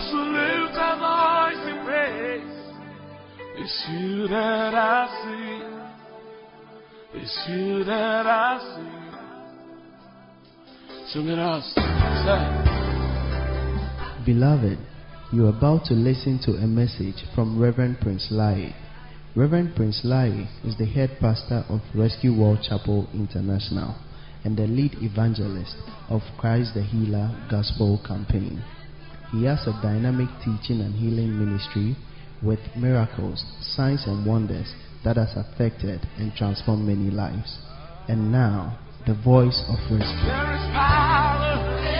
us will lift our voice in praise. It's you that I see. It's you that I see. Sing it out. Say. Beloved, you are about to listen to a message from Reverend Prince Lai. Reverend Prince Lai is the head pastor of Rescue World Chapel International and the lead evangelist of Christ the Healer Gospel Campaign. He has a dynamic teaching and healing ministry with miracles, signs and wonders that has affected and transformed many lives. And now, the voice of rescue. There is power.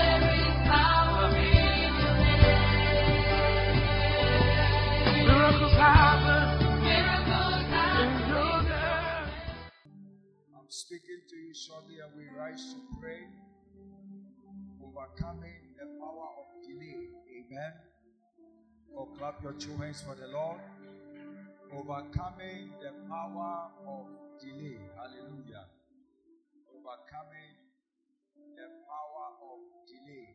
Miracles happen. I'm speaking to you shortly, and we rise to pray, overcoming the power of delay. Amen. Or clap your two hands for the Lord. Overcoming the power of delay. Hallelujah. Overcoming the power of delay.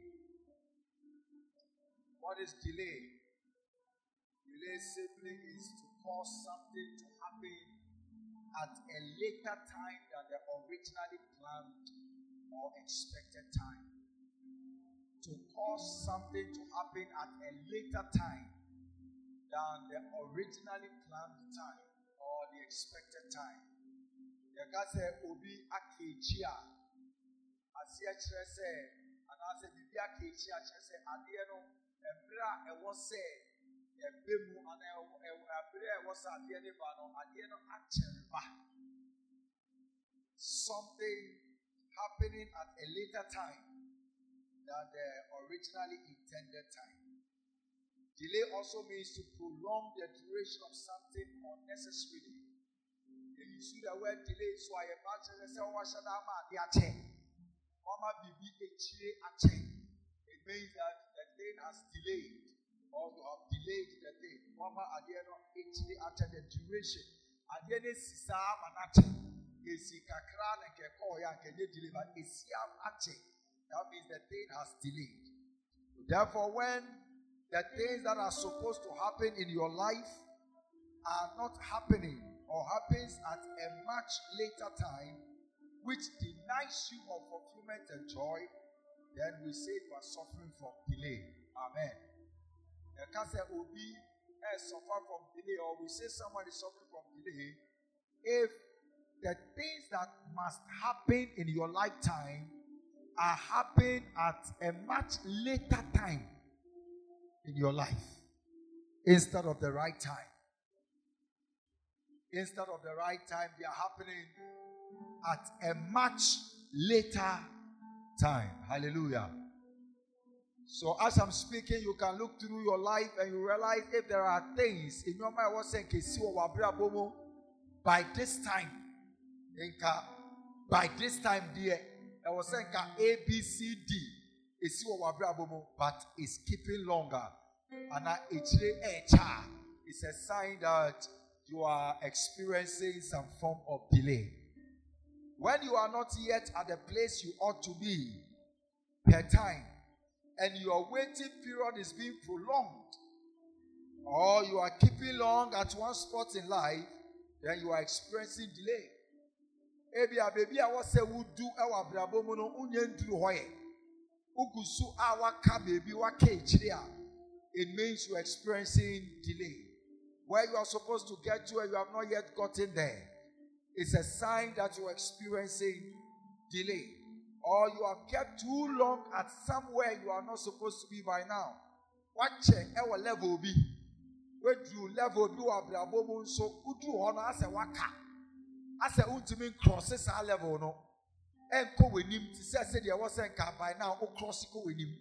What is delay? Delay simply is to cause something to happen at a later time than the originally planned or expected time. To cause something to happen at a later time than the originally planned time or the expected time. You can say, Obi Akechia. Asia Chrese, and I said, Bibi Akechia, Chrese, Adiano, Ebra, and was said, Ebimu, and Ebra was Adiano, Adiano, actually. Something happening at a later time than the originally intended time. Delay also means to prolong the duration of something unnecessarily. If you see the word delay, so I imagine they say, it means that the thing has delayed, or you have delayed the thing. Mama Adiano actually after the duration. Adiane Sisa Manache. That means the thing has delayed. Therefore, when the things that are supposed to happen in your life are not happening or happens at a much later time, which denies you of fulfillment and joy, then we say you are suffering from delay. Amen. You can't say Obi suffer from delay, or we say someone is suffering from delay if the things that must happen in your lifetime are happening at a much later time in your life instead of the right time. Instead of the right time, they are happening at a much later time. Hallelujah. So as I'm speaking, you can look through your life and you realize if there are things in your mind was saying, by this time, by this time, dear, I was saying A, B, C, D. But it's keeping longer. And it's a sign that you are experiencing some form of delay. When you are not yet at the place you ought to be per time, and your waiting period is being prolonged, or you are keeping long at one spot in life, then you are experiencing delay. Baby, I was say would do our brabomono union to hoye. Ugusu awaka baby wake. It means you are experiencing delay. Where you are supposed to get to and you have not yet gotten there. It's a sign that you are experiencing delay. Or you have kept too long at somewhere you are not supposed to be by now. What check our level be? Where do level do our brabomono so udu honor as a waka? As a ultimate crosses our level, no. And go with him to say there wasn't by now, or cross go with him.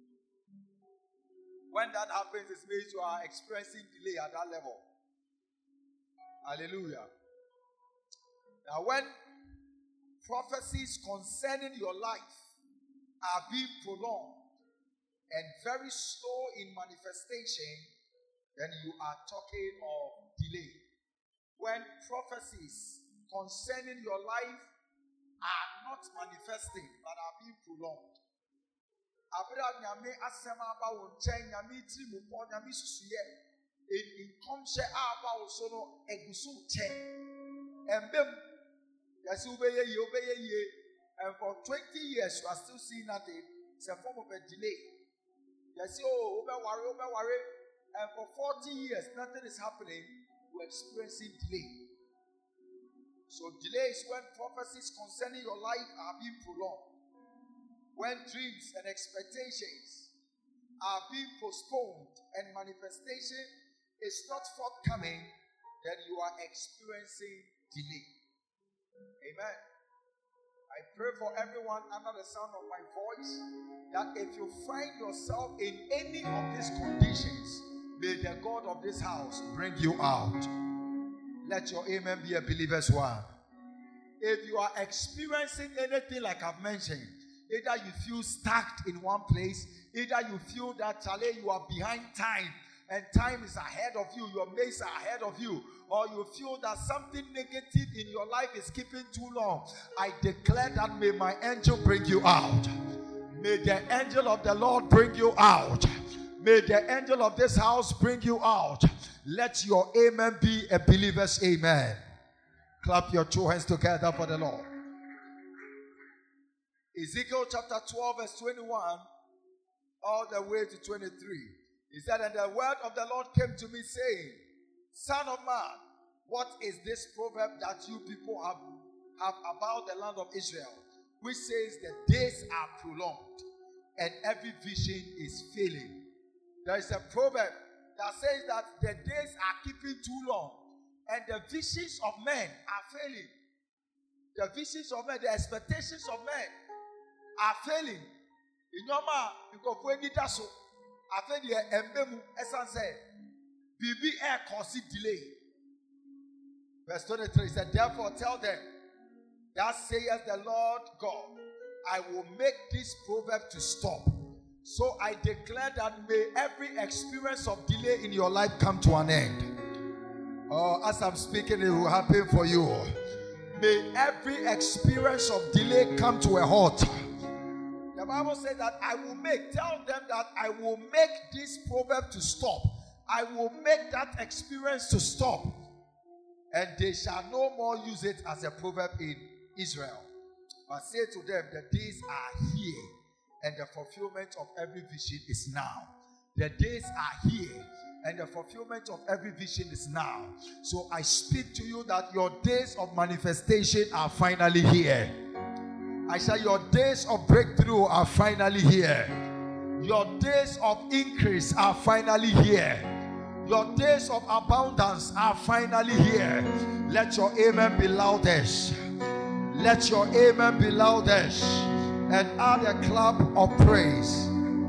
When that happens, it means you are experiencing delay at that level. Hallelujah. Now, when prophecies concerning your life are being prolonged and very slow in manifestation, then you are talking of delay. When prophecies concerning your life are not manifesting but are being prolonged, Abra nyame asema aba wo nchen nyame tiri mu po nyame susuye in komshe aba wo so no egusu che embem yasi obeye ye and for 20 years you are still seeing nothing. It's a form of a delay. Yasi worry and for 40 years nothing is happening. You're experiencing delay. So delay is when prophecies concerning your life are being prolonged. When dreams and expectations are being postponed and manifestation is not forthcoming, then you are experiencing delay. Amen. I pray for everyone under the sound of my voice that if you find yourself in any of these conditions, may the God of this house bring you out. Let your amen be a believer's one. If you are experiencing anything like I've mentioned, either you feel stuck in one place, either you feel that you are behind time and time is ahead of you, your mates are ahead of you, or you feel that something negative in your life is keeping too long, I declare that may my angel bring you out. May the angel of the Lord bring you out. May the angel of this house bring you out. Let your amen be a believer's amen. Clap your two hands together for the Lord. Ezekiel chapter 12 verse 21 all the way to 23. He said, and the word of the Lord came to me saying, Son of man, what is this proverb that you people have about the land of Israel, which says the days are prolonged and every vision is failing? There is a proverb that says that the days are keeping too long and the visions of men are failing. The visions of men, the expectations of men are failing. In your mind, because when you do so, I think the embemu essence BB air cause delay. Verse 23 said, therefore tell them, that saith the Lord God, I will make this proverb to stop. So I declare that may every experience of delay in your life come to an end. As I'm speaking, it will happen for you. May every experience of delay come to a halt. The Bible says that tell them that I will make this proverb to stop. I will make that experience to stop. And they shall no more use it as a proverb in Israel. But say to them, the days are here, and the fulfillment of every vision is now. The days are here, and the fulfillment of every vision is now. So I speak to you that your days of manifestation are finally here. I say your days of breakthrough are finally here. Your days of increase are finally here. Your days of abundance are finally here. Let your amen be loudest. Let your amen be loudest. And add a clap of praise.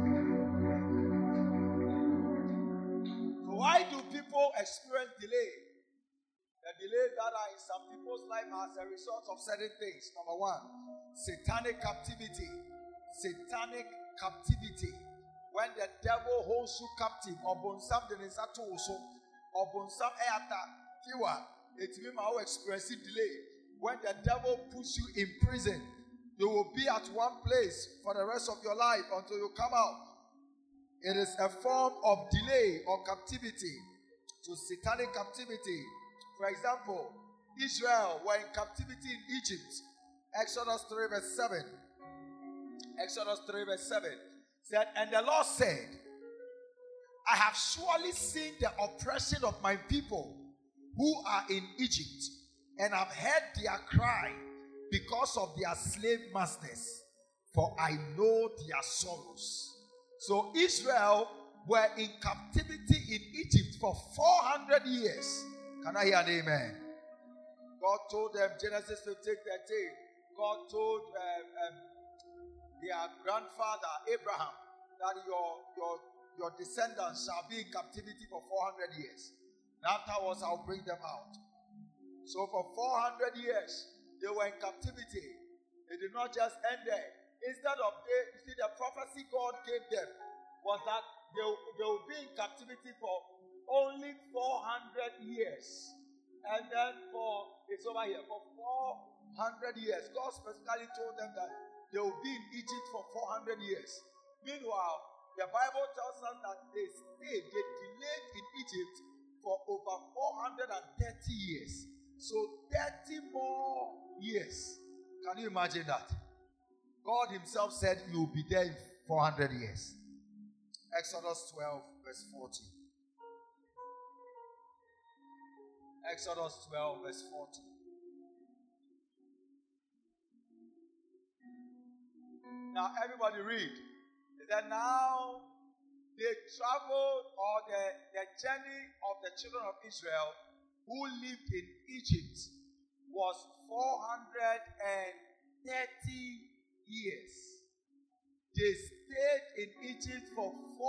Why do people experience delay? The delays that are in some people's life as a result of certain things. Number one, satanic captivity. Satanic captivity. When the devil holds you captive, upon something is at also, upon some ayata, kiwa, it means our experiencing delay. When the devil puts you in prison, you will be at one place for the rest of your life until you come out. It is a form of delay or captivity to satanic captivity. For example, Israel were in captivity in Egypt. Exodus 3 verse 7. Exodus 3 verse 7 said, and the Lord said, I have surely seen the oppression of my people who are in Egypt, and have heard their cry because of their slave masters, for I know their sorrows. So Israel were in captivity in Egypt for 400 years. Can I hear an amen? God told them, Genesis 15:13, God told their grandfather Abraham that your descendants shall be in captivity for 400 years. And afterwards I'll bring them out. So for 400 years they were in captivity. It did not just end there. Instead of the prophecy God gave them was that they will be in captivity for only 400 years. And then it's over here, for 400 years. God specifically told them that they will be in Egypt for 400 years. Meanwhile, the Bible tells us that they delayed in Egypt for over 430 years. So 30 more years. Can you imagine that? God himself said you will be there in 400 years. Exodus 12 verse 40. Exodus 12 verse 40. Now everybody read. Then now they traveled, or the journey of the children of Israel who lived in Egypt was 430 years. They stayed in Egypt for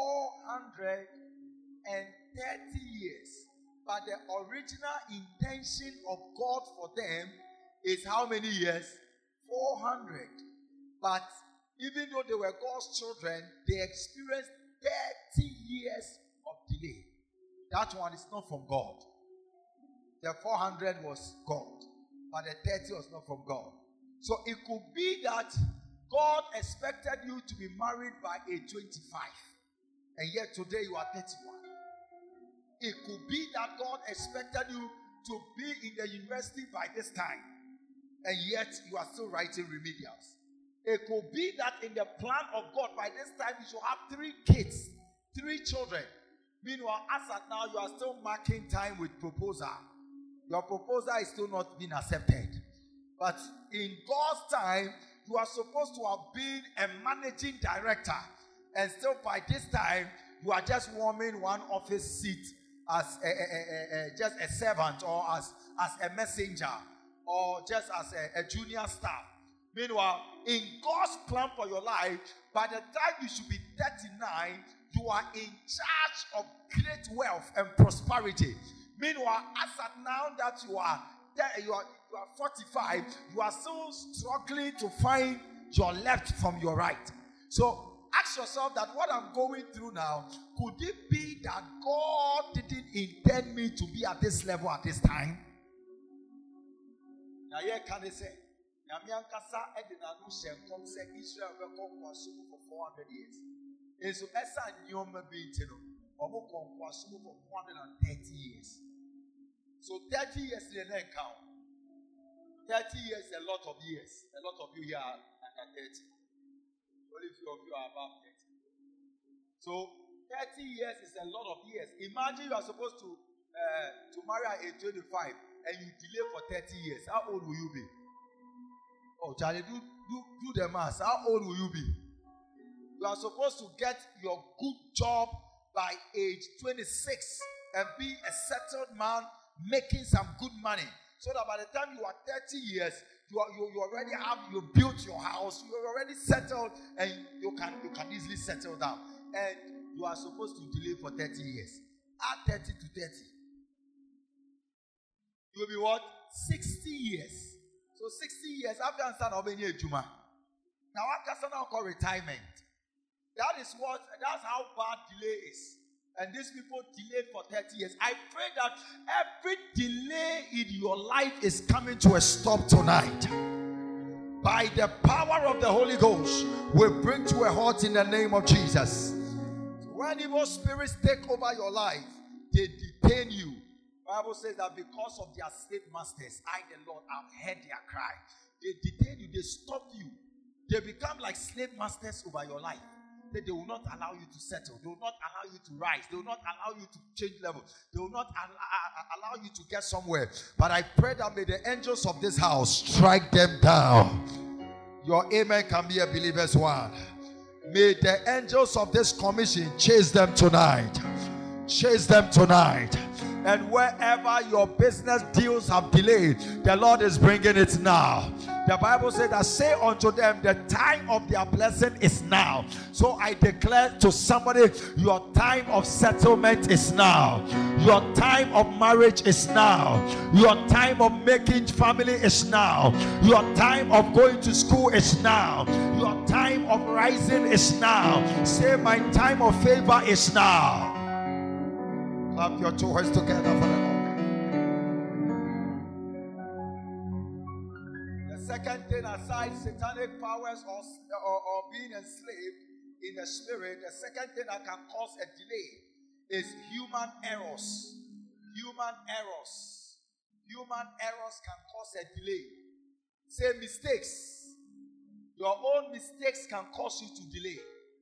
430 years. But the original intention of God for them is how many years? 400. But even though they were God's children, they experienced 30 years of delay. That one is not from God. The 400 was God, but the 30 was not from God. So it could be that God expected you to be married by age 25, and yet today you are 31. It could be that God expected you to be in the university by this time, and yet you are still writing remedials. It could be that in the plan of God, by this time you should have 3 kids, 3 children. Meanwhile, as at now, you are still marking time with proposal. Your proposal is still not being accepted. But in God's time, you are supposed to have been a managing director. And still by this time, you are just warming one office seat as just a servant, or as a messenger, or just as a junior staff. Meanwhile, in God's plan for your life, by the time you should be 39, you are in charge of great wealth and prosperity. Meanwhile, as at now that you are 45, you are still struggling to find your left from your right. So ask yourself that what I'm going through now, could it be that God didn't intend me to be at this level at this time? Now here can they say, Israel will come for 400 years. And so Esa Nyoma Bintino, or for 430 years. So 30 years they don't count. 30 years is a lot of years. A lot of you here are under 30. Only few of you are above 30. So 30 years is a lot of years. Imagine you are supposed to marry at age 25 and you delay for 30 years. How old will you be? Oh, Charlie, do the math. How old will you be? You are supposed to get your good job by age 26 and be a settled man making some good money. So that by the time you are 30 years, you already you built your house, you are already settled, and you can easily settle down. And you are supposed to delay for 30 years. Add 30 to 30. You will be what? 60 years. So 60 years after Ansana Obeni Ejuma. Now after Ansana call retirement. That's how bad delay is. And these people delayed for 30 years. I pray that every delay in your life is coming to a stop tonight. By the power of the Holy Ghost, we bring to a halt in the name of Jesus. When evil spirits take over your life, they detain you. The Bible says that because of their slave masters, I, the Lord, have heard their cry. They detain you, they stop you. They become like slave masters over your life. They will not allow you to settle. They will not allow you to rise. They will not allow you to change level. They will not allow you to get somewhere. But I pray that may the angels of this house strike them down. Your amen can be a believer's one. May the angels of this commission chase them tonight. Chase them tonight. And wherever your business deals have delayed, the Lord is bringing it now. The Bible said that say unto them, the time of their blessing is now. So I declare to somebody, your time of settlement is now. Your time of marriage is now. Your time of making family is now. Your time of going to school is now. Your time of rising is now. Say, my time of favor is now. Clap your two hands together for the Lord. The second thing, aside satanic powers or being enslaved, in the spirit, the second thing that can cause a delay is human errors. Human errors. Human errors can cause a delay. Say mistakes. Your own mistakes can cause you to delay.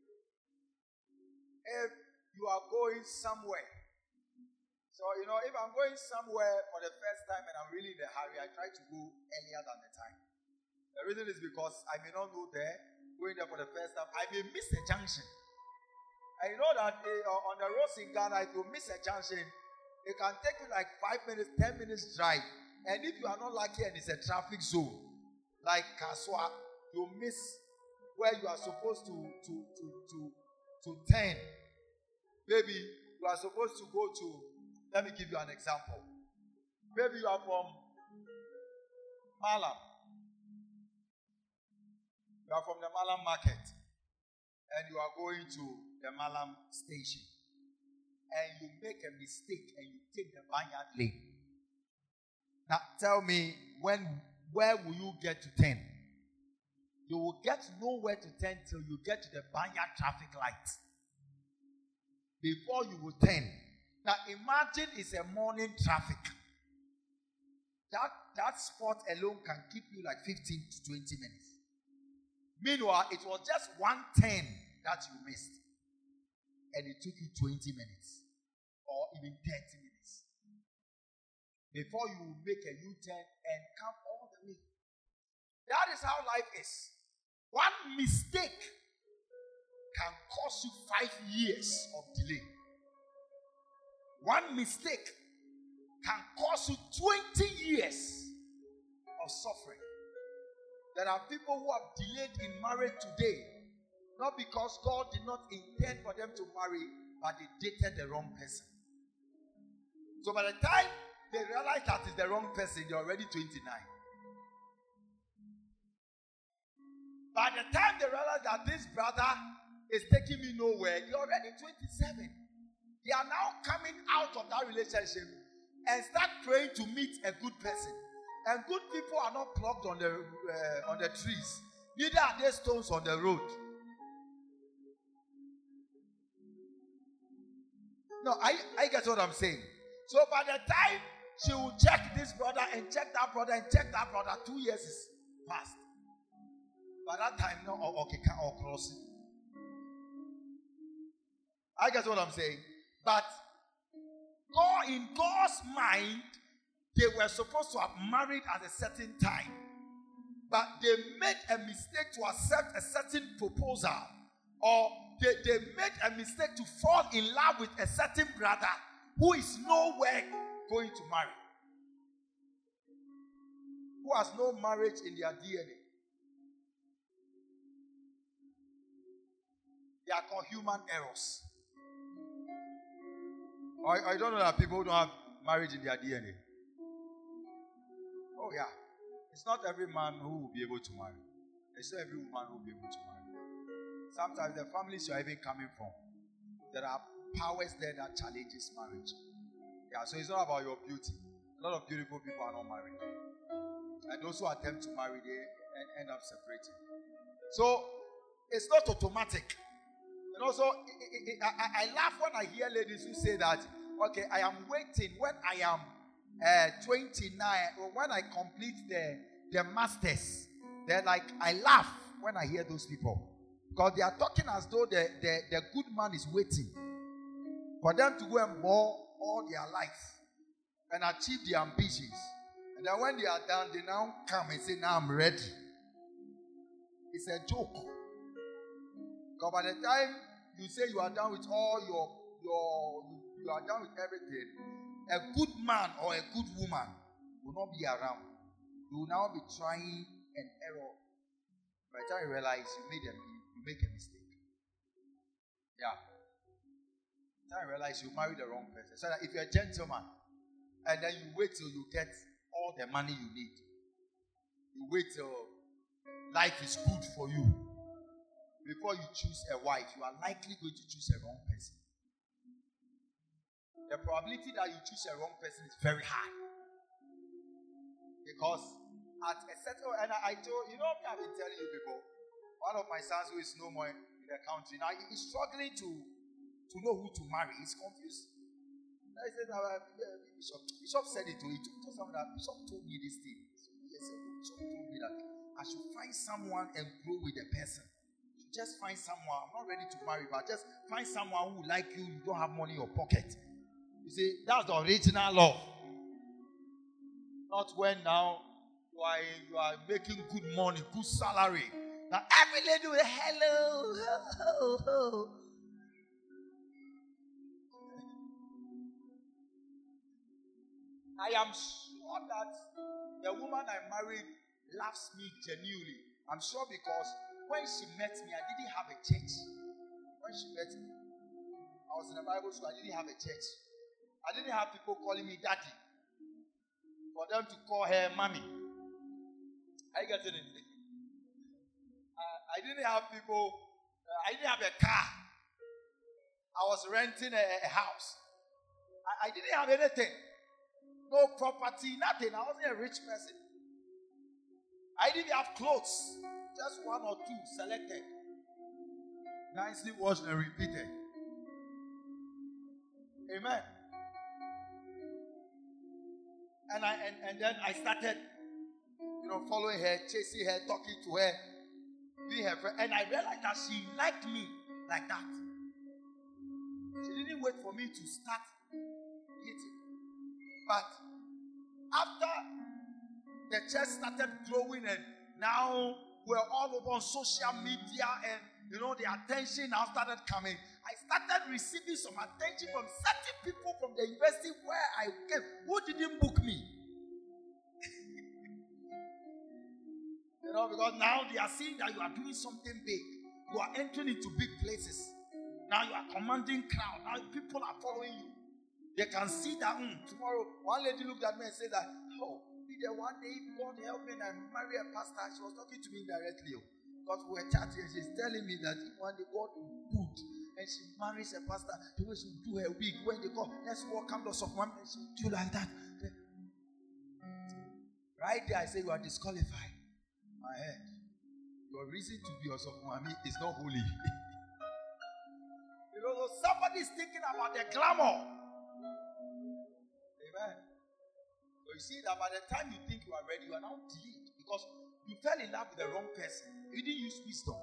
If you are going somewhere, so if I'm going somewhere for the first time and I'm really in a hurry, I try to go earlier than the time. The reason is because I may not go there, going there for the first time, I may miss a junction. And you know that on the roads in Ghana, if you miss a junction, it can take you like 5 minutes, 10 minutes drive. And if you are not lucky and it's a traffic zone, like Kaswa, you miss where you are supposed to turn. Maybe you are supposed to go to, let me give you an example. Maybe you are from Malam. You are from the Malam market and you are going to the Malam station and you make a mistake and you take the Banyan lane. Now tell me, where will you get to 10? You will get nowhere to 10 till you get to the Banyan traffic light. Before you will turn. Now imagine it's a morning traffic. That spot alone can keep you like 15 to 20 minutes. Meanwhile, it was just one turn that you missed. And it took you 20 minutes. Or even 30 minutes. Before you will make a U-turn and come all the way. That is how life is. One mistake can cost you 5 years of delay. One mistake can cost you 20 years of suffering. There are people who have delayed in marriage today, not because God did not intend for them to marry, but they dated the wrong person. So by the time they realize that it's the wrong person, they're already 29. By the time they realize that this brother is taking me nowhere, they're already 27. They are now coming out of that relationship and start praying to meet a good person. And good people are not plucked on the trees. Neither are there stones on the road. No, I get what I'm saying. So by the time she will check this brother and check that brother and check that brother, 2 years is past. By that time, no, okay, can't all cross it. I get what I'm saying. But God, in God's mind, they were supposed to have married at a certain time. But they made a mistake to accept a certain proposal. Or they made a mistake to fall in love with a certain brother who is nowhere going to marry. Who has no marriage in their DNA. They are called human errors. I don't know that people don't have marriage in their DNA. Oh yeah. It's not every man who will be able to marry. It's not every woman who will be able to marry. Sometimes the families you are even coming from, there are powers there that challenges marriage. Yeah, so it's not about your beauty. A lot of beautiful people are not married. And those who attempt to marry, they end up separating. So it's not automatic. And also, I laugh when I hear ladies who say that, okay, I am waiting when I am 29, or when I complete the masters. They're like, I laugh when I hear those people. Because they are talking as though the good man is waiting for them to go and bore all their life and achieve their ambitions. And then when they are done, they now come and say, now I'm ready. It's a joke. Because by the time you say you are done with all you are done with everything, a good man or a good woman will not be around. You will now be trying an error. By the time you realize you make a mistake. Yeah. By the time you realize you married the wrong person. So that if you're a gentleman and then you wait till you get all the money you need, you wait till life is good for you. Before you choose a wife, you are likely going to choose a wrong person. The probability that you choose a wrong person is very high. Because at a certain, and I told, I've been telling you before, one of my sons who is no more in the country. Now he's struggling to know who to marry. He's confused. I said, Bishop said it to me. He told someone that Bishop told me this thing. So yes, Bishop told me that I should find someone and grow with the person. Just find someone. I'm not ready to marry, but just find someone who like you. You don't have money in your pocket. You see, that's the original love. Not when now you are making good money, good salary. Now every lady will hello. I am sure that the woman I married loves me genuinely. I'm sure because when she met me, I didn't have a church. When she met me, I was in a Bible school. I didn't have a church. I didn't have people calling me daddy. For them to call her mommy. Are you getting it? I didn't have people. I didn't have a car. I was renting a house. I didn't have anything. No property, nothing. I wasn't a rich person. I didn't have clothes. Just one or two selected. Nicely washed and repeated. Amen. And then I started, following her, chasing her, talking to her, being her friend. And I realized that she liked me like that. She didn't wait for me to start hitting. But after the church started growing and now we're all over on social media and the attention now started coming. I started receiving some attention from certain people from the university where I came who didn't book me. Because now they are seeing that you are doing something big. You are entering into big places. Now you are commanding crowd. Now people are following you. They can see that tomorrow. One lady looked at me and said that, one day God help me and I marry a pastor. She was talking to me directly. Because we were chatting and she's telling me that one day God will put and she marries a pastor. The way she will do her wig. When they go, let's welcome the soft woman. She will do like that. Right there I say you are disqualified. My head. Your reason to be your soft mommy is not holy. Somebody is thinking about the glamour. Amen. So you see that by the time you think you are ready, you are now delayed because you fell in love with the wrong person. You didn't use wisdom.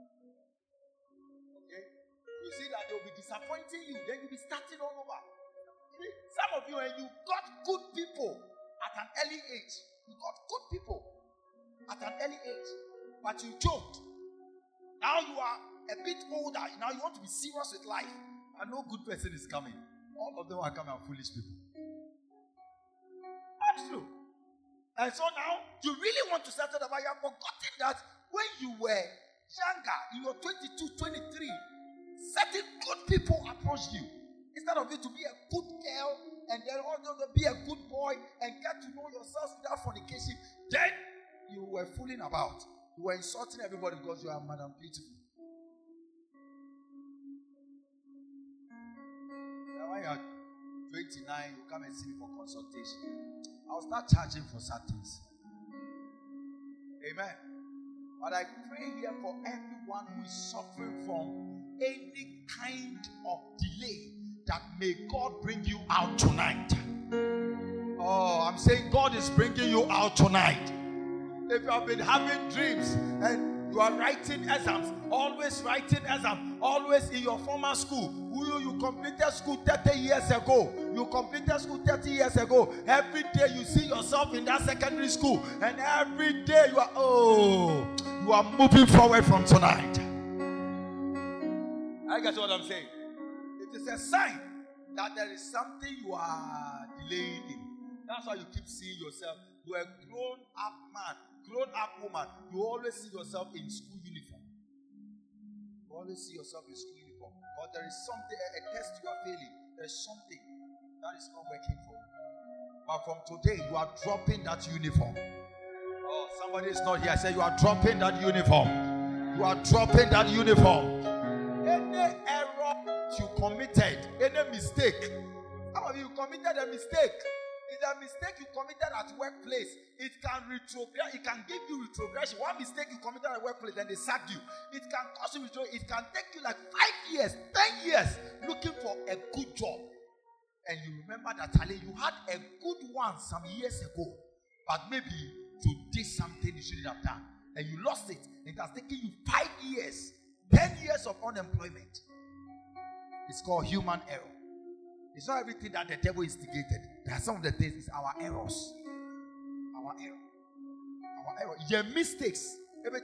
Okay? You see that they will be disappointing you, then you'll be starting all over. See, some of you, and you got good people at an early age. You got good people at an early age, but you choked. Now you are a bit older. Now you want to be serious with life, and no good person is coming. All of them are coming are foolish people. That's true. And so now you really want to settle the but you have forgotten that when you were younger, you were 22, 23, certain good people approached you. Instead of you to be a good girl and then also to be a good boy and get to know yourself without fornication, then you were fooling about. You were insulting everybody because you are Madam Beautiful. Now when you are 29, you come and see me for consultation. I'll start charging for certain things. Amen. But I pray here for everyone who is suffering from any kind of delay that may God bring you out tonight. Oh, I'm saying God is bringing you out tonight. If you have been having dreams and you are writing exams, always writing exams, always in your former school, you completed school 30 years ago. You completed school 30 years ago. Every day you see yourself in that secondary school, and every day you are moving forward from tonight. I guess what I'm saying. It is a sign that there is something you are delaying in. That's why you keep seeing yourself. You are a grown-up man, grown-up woman. You always see yourself in school uniform. You always see yourself in school uniform. But there is something, a test you are failing. There is something that is not working for you. But from today, you are dropping that uniform. Oh, somebody is not here. I say you are dropping that uniform. You are dropping that uniform. Any error you committed, any mistake. Some of you committed a mistake. It's the mistake you committed at workplace, it can retrogress. It can give you retrogression. One mistake you committed at workplace, then they sacked you. It can cause you retrogression. It can take you like 5 years, 10 years looking for a good job. And you remember that, Ali, you had a good one some years ago, but maybe you did something you shouldn't have done, and you lost it. It has taken you 5 years, 10 years of unemployment. It's called human error. It's not everything that the devil instigated. There are some of the things, it's our errors. Our error. Our error. Your mistakes. Our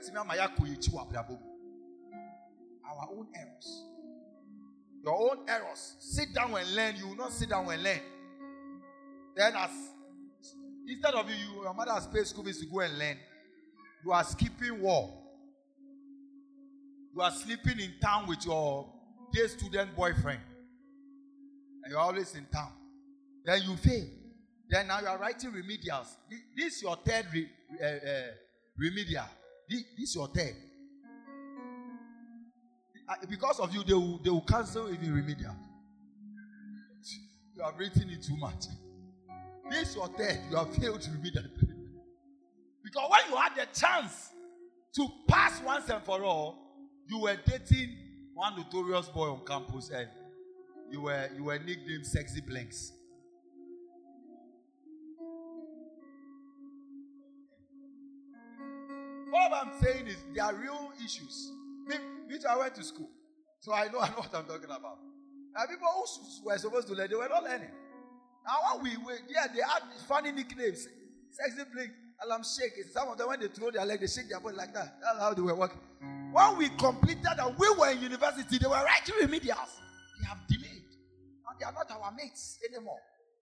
own errors. Your own errors. Sit down and learn. You will not sit down and learn. Then instead of your mother has paid school fees to go and learn, you are skipping war. You are sleeping in town with your day student boyfriend. And you're always in town. Then you fail. Then now you are writing remedials. This is your third remedial. This is your third. Because of you, they will cancel even remedial. You have written it too much. This is your third. You have failed remedial. Because when you had the chance to pass once and for all, you were dating one notorious boy on campus, and you were nicknamed Sexy Blinks. All I'm saying is there are real issues. Me too, I went to school, so I know what I'm talking about. And people who were supposed to learn, they were not learning. Now when they had funny nicknames. Sexy Blink, Alarm Shake. Some of them, when they throw their leg, they shake their body like that. That's how they were working. When we completed and we were in university, they were writing remedials. They have delayed. And they are not our mates anymore.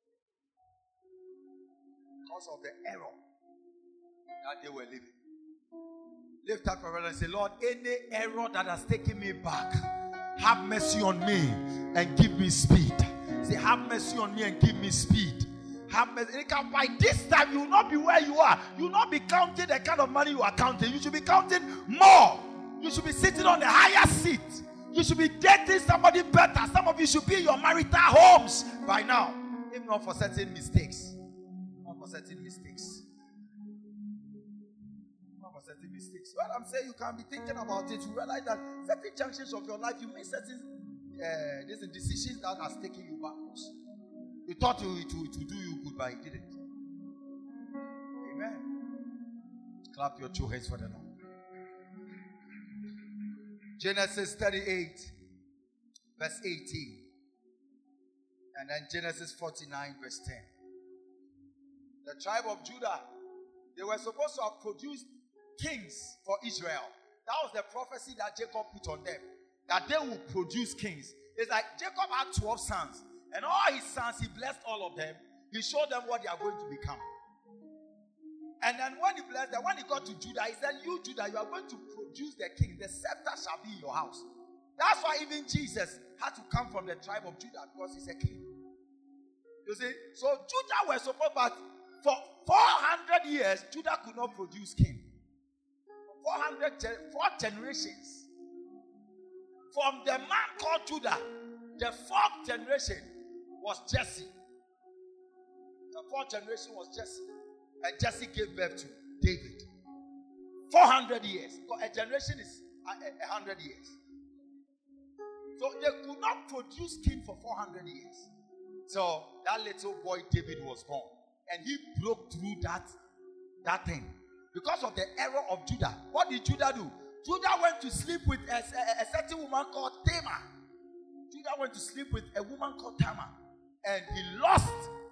Because of the error that they were living. Lift up your brother and say, Lord, any error that has taken me back, have mercy on me and give me speed. Say, have mercy on me and give me speed. Have mercy. By this time, you will not be where you are. You will not be counting the kind of money you are counting. You should be counting more. You should be sitting on a higher seat. You should be dating somebody better. Some of you should be in your marital homes by now. If not for certain mistakes. Not for certain mistakes. Well, I'm saying you can be thinking about it. You realize that certain junctions of your life, you make certain decisions that has taken you backwards. You thought it would do you good, but it didn't. Amen. Clap your two hands for the Lord. Genesis 38, verse 18. And then Genesis 49, verse 10. The tribe of Judah, they were supposed to have produced kings for Israel. That was the prophecy that Jacob put on them, that they will produce kings. It's like Jacob had 12 sons, and all his sons, he blessed all of them. He showed them what they are going to become. And then when he blessed them, when he got to Judah, he said, you Judah, you are going to produce the king. The scepter shall be in your house. That's why even Jesus had to come from the tribe of Judah, because he's a king. You see, so Judah was supposed, but for 400 years, Judah could not produce king. 4 generations. From the man called Judah, the 4th generation was Jesse. The 4th generation was Jesse. And Jesse gave birth to David. 400 years. Because a generation is 100 years. So they could not produce king for 400 years. So that little boy David was born. And he broke through that thing. Because of the error of Judah. What did Judah do? Judah went to sleep with a certain woman called Tamar. Judah went to sleep with a woman called Tamar. And he lost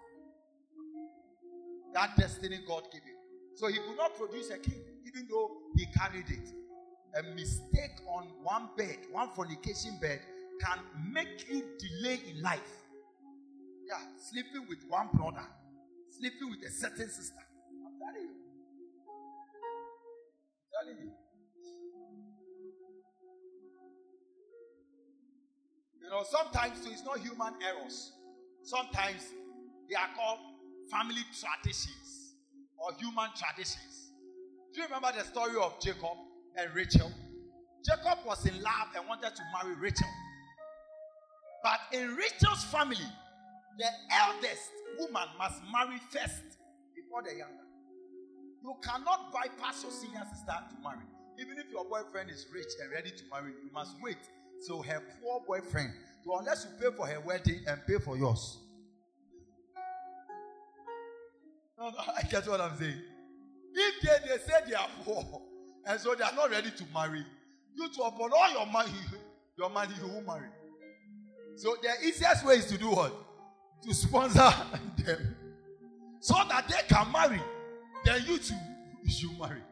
that destiny God gave him. So he could not produce a king, even though he carried it. A mistake on one bed, one fornication bed, can make you delay in life. Yeah, sleeping with one brother, sleeping with a certain sister. I'm telling you. You know, sometimes it's not human errors. Sometimes they are called family traditions or human traditions. Do you remember the story of Jacob and Rachel? Jacob was in love and wanted to marry Rachel. But in Rachel's family, The eldest woman must marry first before the younger. You cannot bypass your senior sister to marry. Even if your boyfriend is rich and ready to marry, you must wait till her poor boyfriend, unless you pay for her wedding and pay for yours. No, I get what I'm saying. If they say they are poor and so they are not ready to marry, you to upon all your money you will marry. So the easiest way is to do what? To sponsor them so that they can marry. Then you too should marry.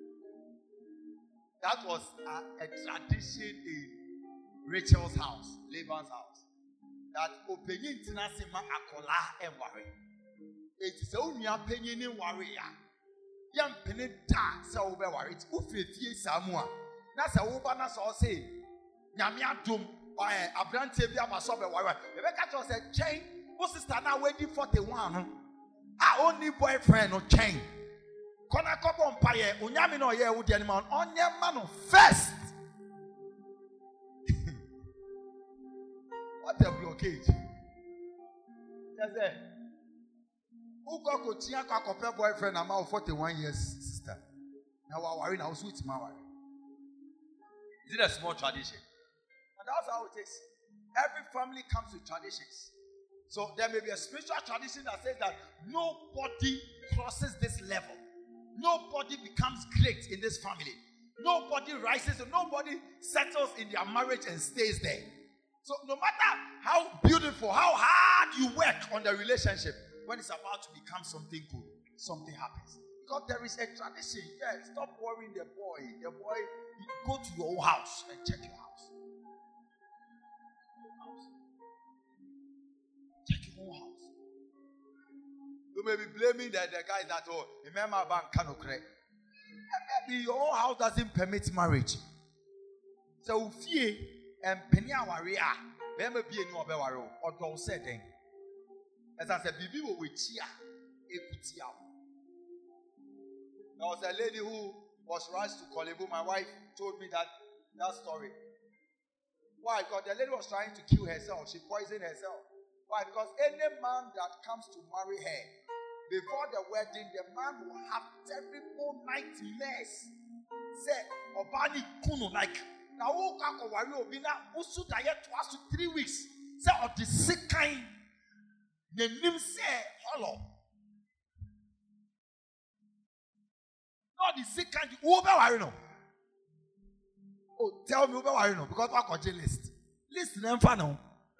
That was a tradition in Rachel's house, Laban's house. That opening tinasima akola and worry. It is only a penny in warrior. Young penny da so be worried. Ufifie Samoa. Nasa ubana so say. Nyamia dum or a brand TV amaso be worried. Rebecca just said, chain. Who sister now waiting 41? Our only boyfriend no chain. Kona kopo mpaye. Unyami no ye udi animal. Onye manu first. What a blockage. Yes, sir. Who got coaching a boyfriend about 41 years, sister? Now we're worrying, I'll switch my worry. Is it a small tradition? And that's how it is. Every family comes with traditions. So there may be a spiritual tradition that says that nobody crosses this level. Nobody becomes great in this family. Nobody rises and nobody settles in their marriage and stays there. So no matter how beautiful, how hard you work on the relationship, when it's about to become something good, something happens. Because there is a tradition. Yeah, stop worrying the boy. The boy, go to your own house and check your house. Check your own house. You may be blaming the guys that, oh, remember bank cannot correct. Maybe your own house doesn't permit marriage. So, fear and penya warrior, remember being no better or don't say thing. As I said, Bibi will cheer. There was a lady who was rushed to Kolebu. My wife told me that story. Why? Because the lady was trying to kill herself. She poisoned herself. Why? Because any man that comes to marry her, before the wedding, the man will have terrible nightmares. Say, Obani Kuno, like, now, usu diet twice to 3 weeks. Say, of the sick kind. The name say, hello. Not the sick kind. Who be worry no? Oh, tell me who be worry no? Because I got a list. List them for now.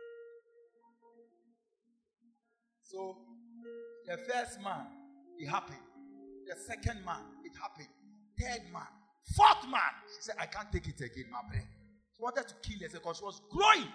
So, the first man, it happened. The second man, it happened. Third man. Fourth man. She said, I can't take it again, my brain. She wanted to kill herself because she was growing.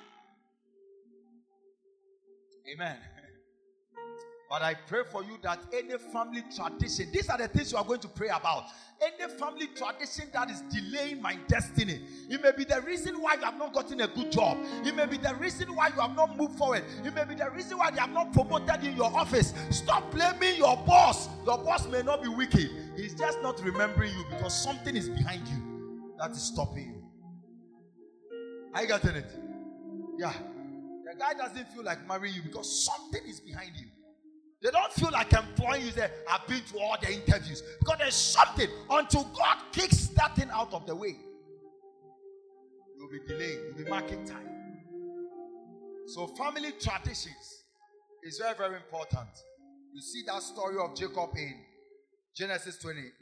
Amen. But I pray for you that any family tradition, these are the things you are going to pray about. Any family tradition that is delaying my destiny. It may be the reason why you have not gotten a good job. It may be the reason why you have not moved forward. It may be the reason why they have not promoted in your office. Stop blaming your boss. Your boss may not be wicked. He's just not remembering you because something is behind you that is stopping you. Are you getting it? Yeah. The guy doesn't feel like marrying you because something is behind you. They don't feel like employing you. Say, I've been to all the interviews. Because there's something. Until God kicks that thing out of the way, you'll be delayed. You'll be marking time. So family traditions is very, very important. You see that story of Jacob in Genesis 29.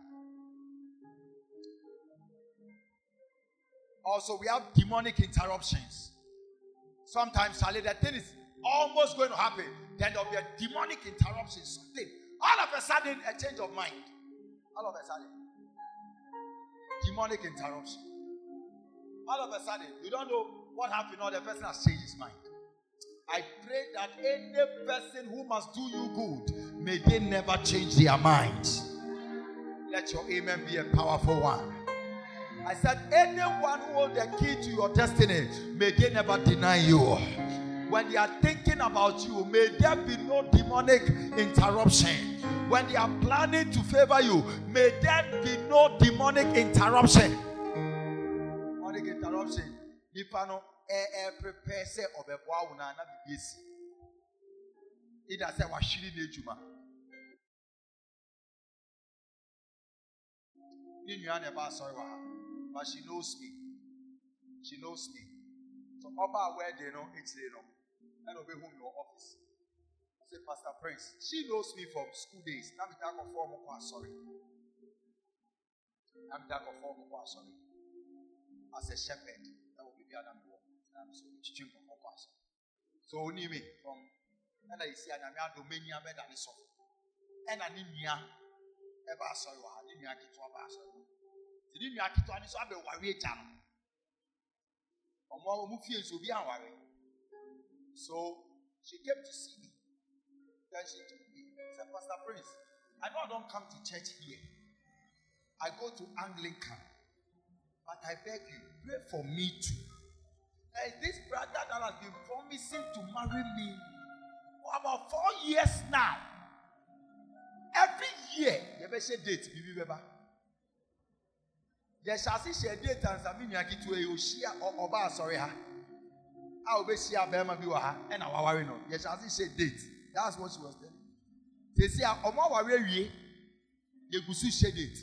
Also, we have demonic interruptions. Sometimes, Charlie, the thing is almost going to happen. Then there will be a demonic interruption, something. All of a sudden, a change of mind. All of a sudden. Demonic interruption. All of a sudden, you don't know what happened or the person has changed his mind. I pray that any person who must do you good, may they never change their minds. Let your amen be a powerful one. I said, anyone who holds the key to your destiny, may they never deny you. When they are thinking about you, may there be no demonic interruption. When they are planning to favor you, may there be no demonic interruption. Demonic interruption. It has said, Washiri Nejuma. But she knows me. She knows me. So, Oba, where they know, it's they know. And obey home your office. I say, Pastor Prince, she knows me from school days. Now, I'm talking for sorry. I'm talking for sorry. As a shepherd, that will be the other one. I'm so chicken for sorry. So, only me from, and I see, and I'm a dominion better than this. And I need me, ever sorry, I need me, I keep to a bass. Did you actually try to have a worry channel? On one who feels will be a worry. So she came to see me. Then she told me, said, Pastor Prince, I know I don't come to church here. I go to Anglican. But I beg you, pray for me too. There is this brother that has been promising to marry me for about 4 years now. Every year, you ever say date, you remember? There shall see share date and Samina to a Yoshia or Oba, sorry, ha. I'll be see a Bema Biwa and our worry no. There shall see share date. That's what she was telling. They say, Oma worry, you could see share date.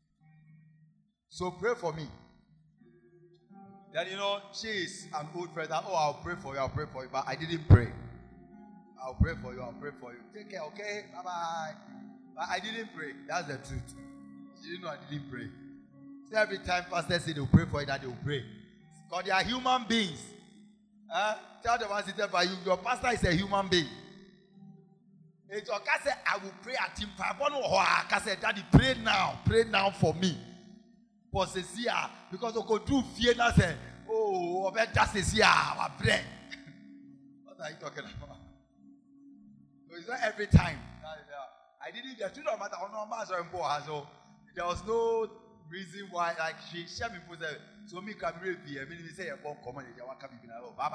So pray for me. Then you know, she is an old friend. Oh, I'll pray for you, but I didn't pray. I'll pray for you. Take care, okay? Bye bye. But I didn't pray. That's the truth. She didn't know I didn't pray. So every time pastor said they'll pray for you, that they'll pray. Because they are human beings. Tell the one sitting by you, your pastor is a human being. It's okay, say, I will pray at him. I said, Daddy, pray now for me. Because I could do fear now. Say, oh, just is here. I pray. What are you talking about? So it's not every time. I didn't. The children matter. So there was no reason why. Like she shared me put so me can read the. I mean, we say a bomb common. They want to be bye.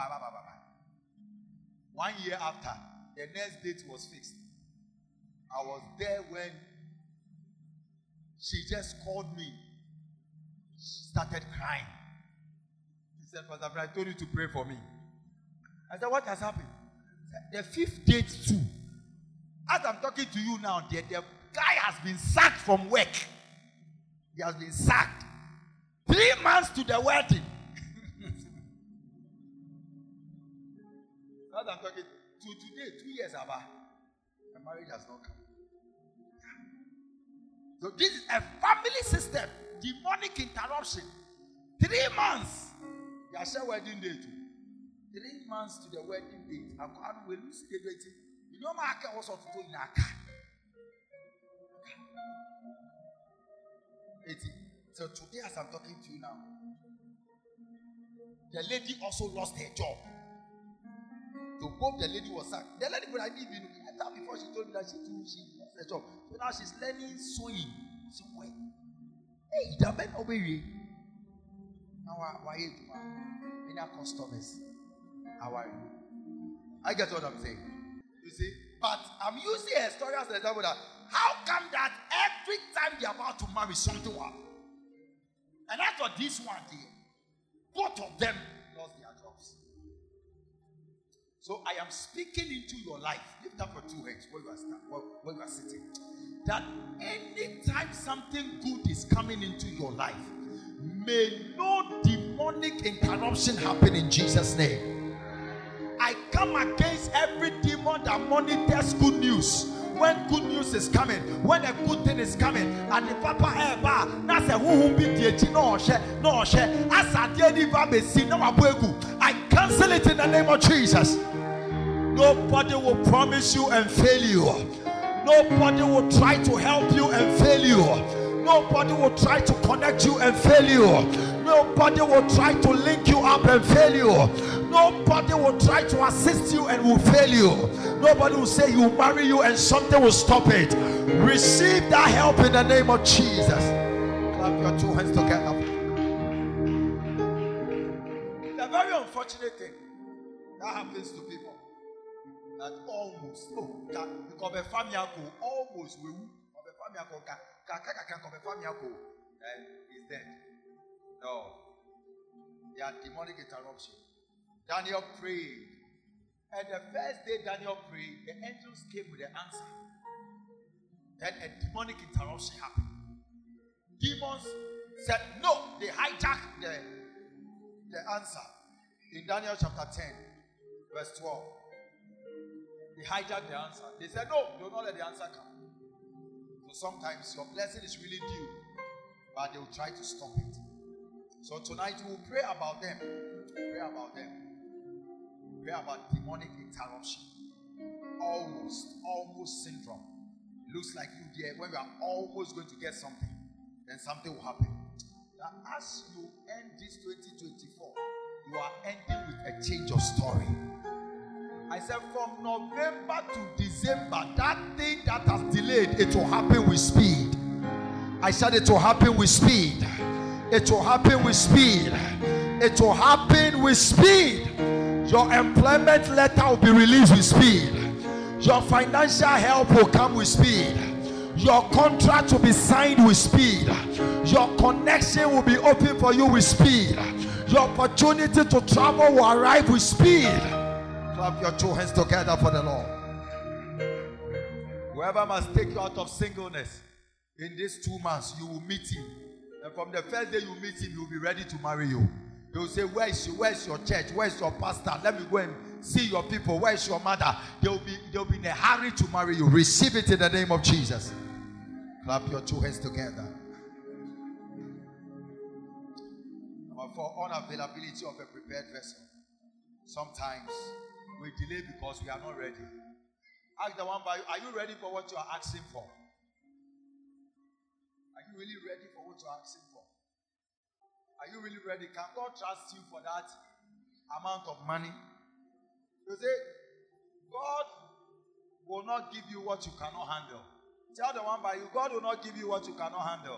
1 year after, the next date was fixed. I was there when she just called me. She started crying. She said, Pastor, I told you to pray for me. I said, what has happened? The 5th date too. As I'm talking to you now, the guy has been sacked from work. He has been sacked. 3 months to the wedding. As I'm talking to today, 2 years about, the marriage has not come. So this is a family system. Demonic interruption. 3 months. They are share wedding date. 3 months to the wedding date. I will lose the date. You know my car was to do in a car. So today, as I'm talking to you now, the lady also lost her job. So both the lady was sacked. The lady, but I didn't even before she told me that she lost her job. So now she's learning sewing somewhere. Hey, the men obey you. Now, why you do many customers? How are you? I get what I'm saying. You see, but I'm using a story as an example that how come that every time they're about to marry something will happen? And after this one day, both of them lost their jobs. So I am speaking into your life. Lift up your 2 hands where you are sitting. That anytime something good is coming into your life, may no demonic interruption happen in Jesus' name. I come against every demon that monitors good news. When good news is coming, when a good thing is coming, and the papa that's a who be the no I cancel it in the name of Jesus. Nobody will promise you and fail you. Nobody will try to help you and fail you. Nobody will try to connect you and fail you. Nobody will try to link you up and fail you. Nobody will try to assist you and will fail you. Nobody will say you marry you and something will stop it. Receive that help in the name of Jesus. Clap your 2 hands together. The very unfortunate thing that happens to people that almost almost and is dead. No. They are demonic interruption. Daniel prayed And the first day Daniel prayed, the angels came with the answer. Then a demonic interruption happened. Demons said no, they hijacked the answer. In Daniel chapter 10, verse 12. They hijacked the answer. They said no, do not let the answer come. So sometimes your blessing is really due, but they will try to stop it. So tonight we will pray about them. Pray about them. Pray about demonic interruption. Almost syndrome. It looks like you there when you are almost going to get something, then something will happen. Now, as you end this 2024, you are ending with a change of story. I said from November to December, that thing that has delayed, it will happen with speed. I said it will happen with speed. It will happen with speed. It will happen with speed. Your employment letter will be released with speed. Your financial help will come with speed. Your contract will be signed with speed. Your connection will be open for you with speed. Your opportunity to travel will arrive with speed. Clap your two hands together for the Lord. Whoever must take you out of singleness in these 2 months, you will meet him. And from the first day you meet him, he will be ready to marry you. He will say, where's your church? Where's your pastor? Let me go and see your people. Where's your mother? They'll be in a hurry to marry you. Receive it in the name of Jesus. Clap your two hands together. For unavailability of a prepared vessel. Sometimes we delay because we are not ready. Ask the one by you, are you ready for what you are asking for? Are you really ready for what you are asking for? Are you really ready? Can God trust you for that amount of money? You say, God will not give you what you cannot handle. Tell the one by you, God will not give you what you cannot handle.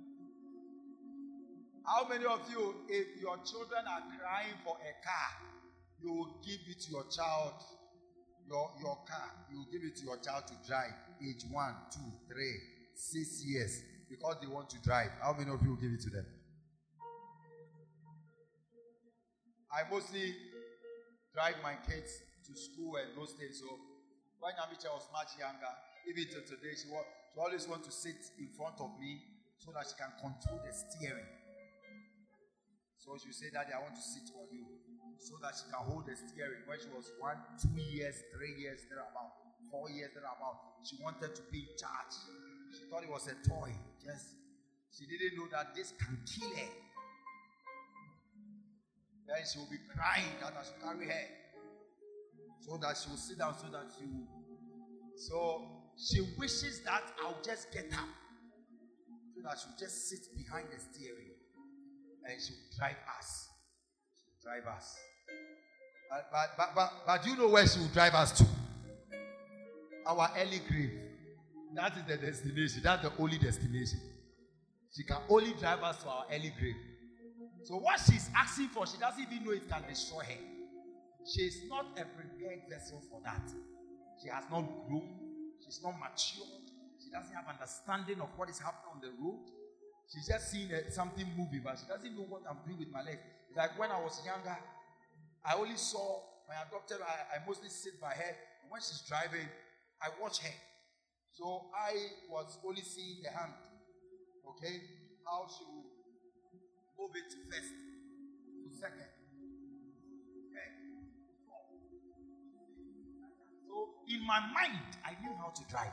How many of you, if your children are crying for a car, you will give it to your child, your car, you will give it to your child to drive, age 1, 2, 3, 6 years, because they want to drive. How many of you will give it to them? I mostly drive my kids to school and those days. So when Amicha was much younger, even till today, she always want to sit in front of me so that she can control the steering. So she say, Daddy, I want to sit on you, so that she can hold the steering. When she was 1, 2 years, 3 years, thereabout, 4 years, thereabout, she wanted to be in charge. She thought it was a toy. She didn't know that this can kill her. Then she will be crying that I should carry her, so that she will sit down, so that she will. So she wishes that I'll just get up, so that she'll just sit behind the steering, and she'll drive us. She'll drive us. But you know where she will drive us to? Our early grave. That is the destination. That's the only destination. She can only drive us to our early grave. So what she's asking for, she doesn't even know it can destroy her. She's not a prepared vessel for that. She has not grown. She's not mature. She doesn't have understanding of what is happening on the road. She's just seeing something moving, but she doesn't know what I'm doing with my legs. It's like when I was younger, I only saw my adopted. I mostly sit by her. When she's driving, I watch her. So I was only seeing the hand. Okay? How she will move it to first, to second. Okay. So in my mind, I knew how to drive.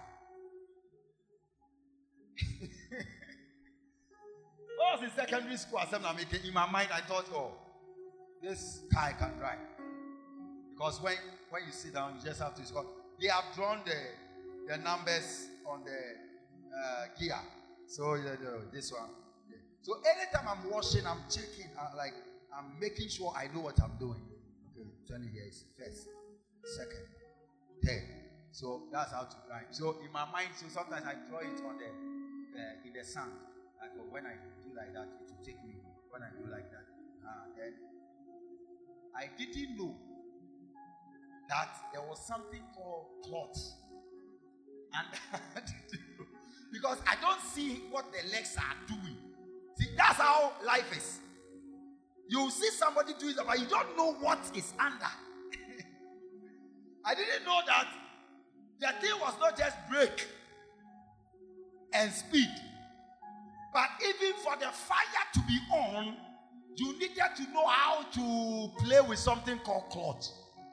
I was in secondary school, in my mind, I thought, oh, this guy can drive. Because when you sit down, you just have to score. They have drawn the numbers on the gear. So this one. Okay. So anytime I'm washing, I'm checking, I'm making sure I know what I'm doing. Okay, 20 years, first, second, third. So that's how to drive. So in my mind, so sometimes I draw it on in the sand. Like, oh, when I do like that, it will take me. When I do like that, then I didn't know that there was something called cloth. And because I don't see what the legs are doing. See, that's how life is. You see somebody doing it, but you don't know what is under. I didn't know that the thing was not just brake and speed, but even for the fire to be on, you needed to know how to play with something called clutch.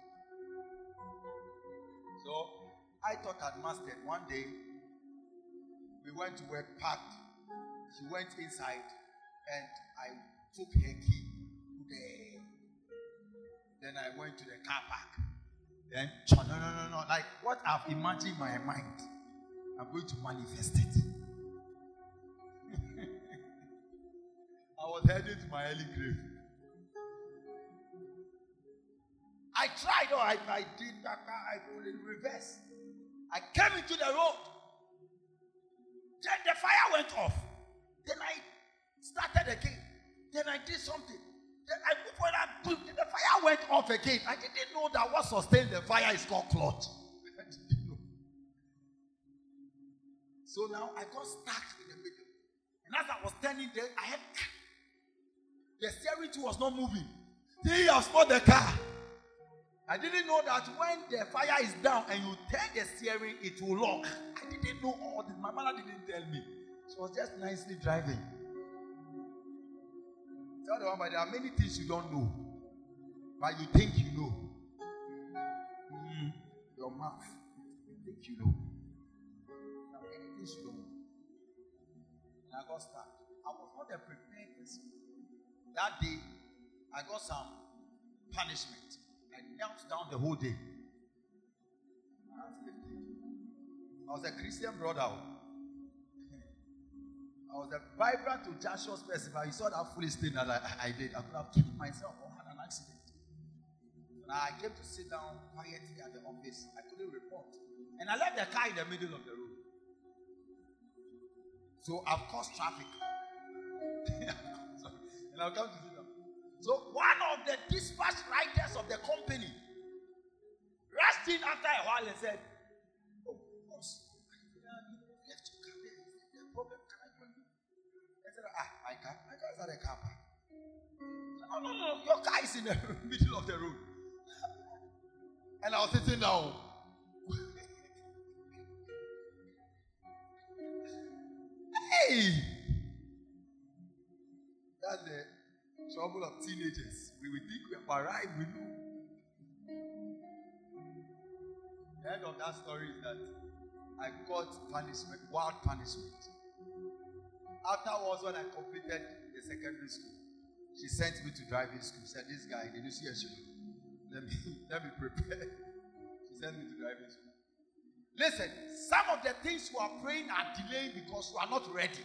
So I thought I'd mastered. One day, we went to work, packed. She went inside, and I took her key there. Then I went to the car park. Then, no. Like what I've imagined in my mind, I'm going to manifest it. I was heading to my early grave. I tried, I did that, I put it in reverse. I came into the road. Then the fire went off. Then I started again. Then I did something. Then I moved when I moved, the fire went off again. I didn't know that what sustained the fire is called clutch. I didn't know. So now I got stuck in the middle. And as I was turning there, I had the steering wheel was not moving. Then you have stopped the car. I didn't know that when the fire is down and you turn the steering, it will lock. I didn't know all this. My mother didn't tell me. She was just nicely driving. Tell the one, but there are many things you don't know, but you think you know. Your mouth, you think you know. There are many things you don't know. And I got stuck. I was not a prepared person. That day, I got some punishment. I knelt down the whole day. I was a Christian brother. I was a vibrant to Joshua's festival. You saw that foolish thing that I did. I could have killed myself or had an accident. And I came to sit down quietly at the office. I couldn't report. And I left the car in the middle of the road. So I've caused traffic. And I'll come to sit down. So one of the dispatch riders of the company rushed in after a while and said, "Oh, boss, you left your car there. The problem, can I join you?" I said, my car is at the car park. No, your car is in the middle of the road. And I was sitting down. Hey! That's the trouble of teenagers. We will think we have arrived, we know. The end of that story is that I got punishment, wild punishment. Afterwards, when I completed the secondary school, she sent me to driving school. Said, "This guy, did you see a show? Let me prepare." She sent me to driving school. Listen, some of the things you are praying are delayed because you are not ready.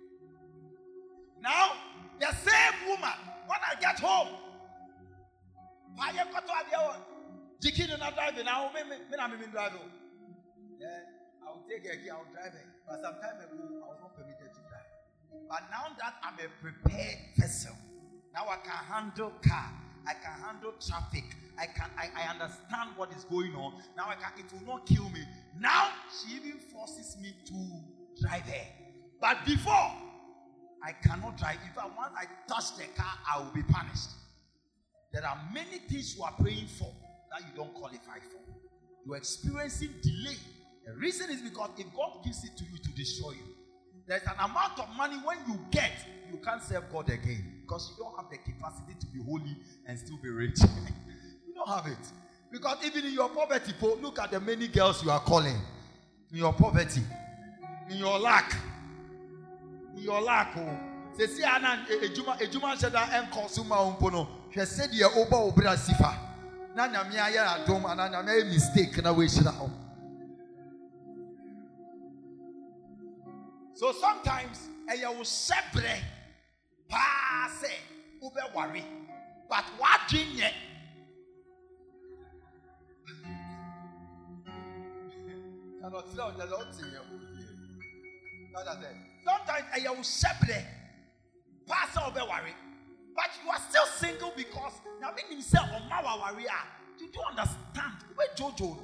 Now, the same woman, when I get home, I will take a key, I will drive it. But some time ago, I was not permitted to drive. But now that I'm a prepared vessel, now I can handle car, I can handle traffic, I understand what is going on. Now it will not kill me. Now she even forces me to drive her. But before, I cannot drive. In fact, once I touch the car, I will be punished. There are many things you are praying for that you don't qualify for. You are experiencing delay. The reason is because if God gives it to you to destroy you, there's an amount of money when you get, you can't serve God again because you don't have the capacity to be holy and still be rich. You don't have it. Because even in your poverty, look at the many girls you are calling. In your poverty, in your lack. Se si anan ejuma sheda en consumer umpono hwe se de oba obra sifa na nyame aye adom ana nyame mistake na we shira ho. So sometimes you will separate pass ube worry but what dream yet cannot sit down the Lord say sometimes you will separate pass ube worry but you are still single because now mean himself on my worry you don't understand where Jojo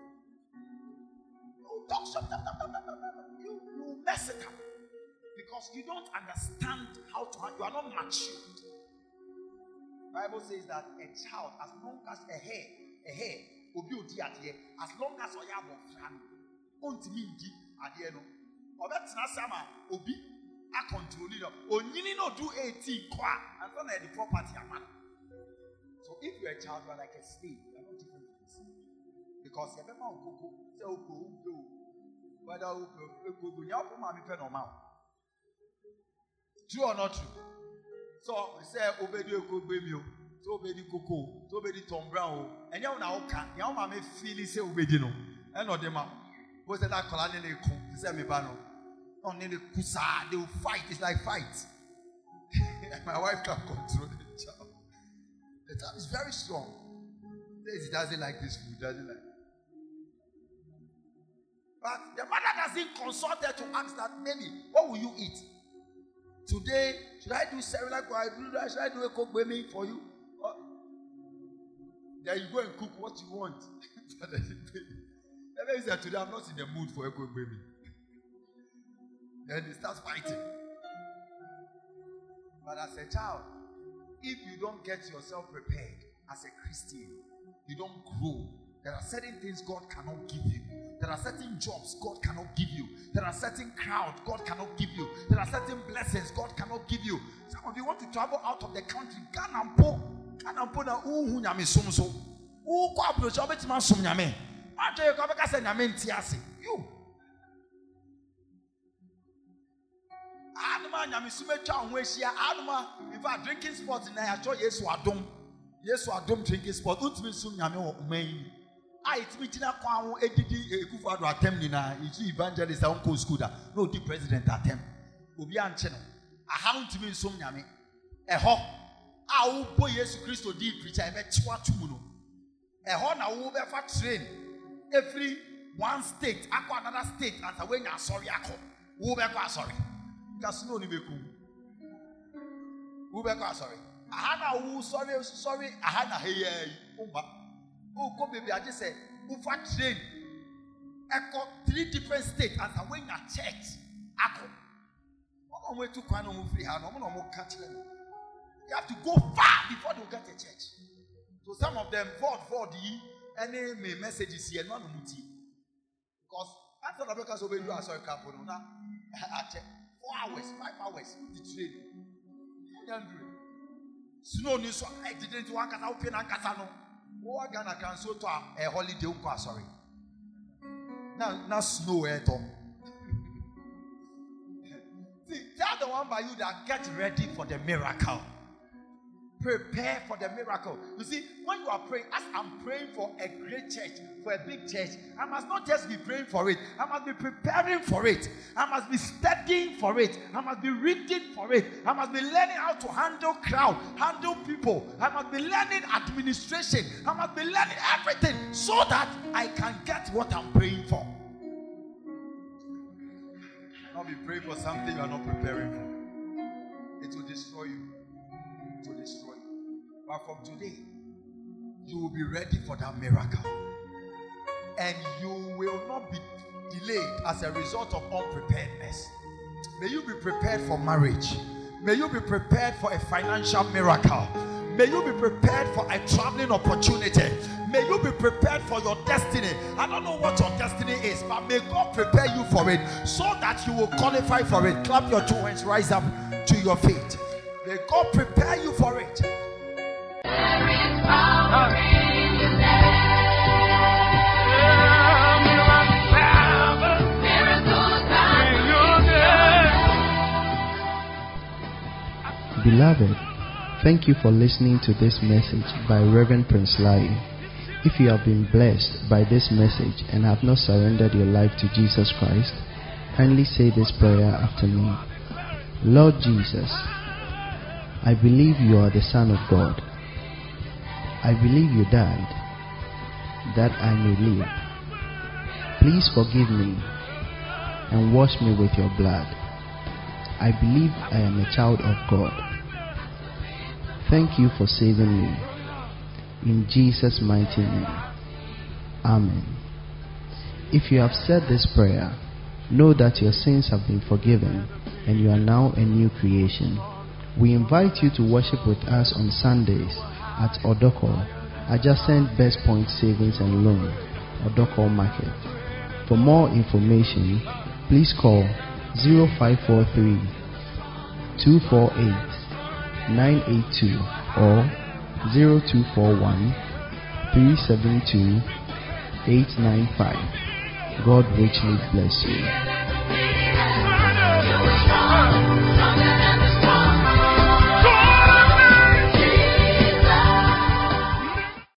you talk something you mess it up because you don't understand how to handle. You are not matured. The Bible says that a child, as long as a hair Obi odi adie as long as oya abo fran. Ontimi ndi adie no. Obetina sama obi a control it. Onyini no do 18 kwa and so na the property amana. So if you're a child, you're like a slave. You're not different from a slave. Because you never go say go whether go you have mommy pen or mouth. True or not true? So we say obedi go baby, so obedi koko, so obedi Tom Brown, and you now can you mommy feel say obedi no. And no dem go say that color ne ko say me ba no. On the kusa they will fight. It's like fight. My wife can control the child. The child is very strong. He doesn't like this food, doesn't like. But the mother doesn't consult her to ask that, maybe, what will you eat? Today, should I do cereal? Should I do a cook baby for you? Then you go and cook what you want. The baby said, today I'm not in the mood for a cook baby. Then they start fighting. But as a child, if you don't get yourself prepared as a Christian, you don't grow. There are certain things God cannot give you. There are certain jobs God cannot give you. There are certain crowds God cannot give you. There are certain blessings God cannot give you. Some of you want to travel out of the country. You. In fact, drinking sports in Nigeria, yes, you adom drinking sport. It's meeting a crown, Kufuor attempt in a evangelist, uncle scooter, no the president attempt. Obian channel. A hound to me some yami. A hawk. Our boy Jesus Christ did preach. I met Twatumuno. A horn a over for train. Every one state, another state, and when you're sorry, sorry. That's no Nibeku. Ubeka sorry. Ahana who sorry. Ahana hey umba. Oh, come baby, I just said, Ufa train. I got 3 different states and when you're church. Ako. I'm way to Kwano free hand. I'm not catch them. You have to go far before you get a church. So some of them for the any messages here, none of muti. Because after the because of you are sorry, Caponona. I check 4 hours, 5 hours, the train. Snow news, I didn't want to open a casano. Oh, Ghana can so to a holiday, sorry. Now snow at all. See, tell the one by you that get ready for the miracle. Prepare for the miracle. You see, when you are praying, as I'm praying for a great church, for a big church, I must not just be praying for it. I must be preparing for it. I must be studying for it. I must be reading for it. I must be learning how to handle crowd, handle people. I must be learning administration. I must be learning everything so that I can get what I'm praying for. Not be praying for something you are not preparing for. It will destroy you. It will destroy you. But from today, you will be ready for that miracle. And you will not be delayed as a result of unpreparedness. May you be prepared for marriage. May you be prepared for a financial miracle. May you be prepared for a traveling opportunity. May you be prepared for your destiny. I don't know what your destiny is, but may God prepare you for it so that you will qualify for it. Clap your 2 hands, rise up to your feet. May God prepare you for it. There is power in the name. Beloved, thank you for listening to this message by Reverend Prince Lai. If you have been blessed by this message and have not surrendered your life to Jesus Christ, kindly say this prayer after me. Lord Jesus, I believe you are the Son of God. I believe you died that I may live. Please forgive me and wash me with your blood. I believe I am a child of God. Thank you for saving me. In Jesus' mighty name. Amen. If you have said this prayer, know that your sins have been forgiven and you are now a new creation. We invite you to worship with us on Sundays at Odoko adjacent Best Point Savings and Loan, Odoko Market. For more information, please call 0543 248 982 or 0241 372 895. God richly bless you.